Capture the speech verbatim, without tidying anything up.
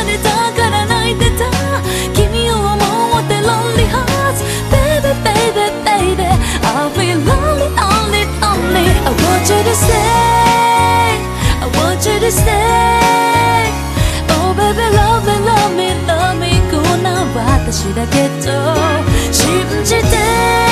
れたから泣いてた君を思って Lonely Hearts Baby baby baby I'll be lonely only only I want you to stay I want you to stay Oh baby love me love me love me こんな私だけど信じて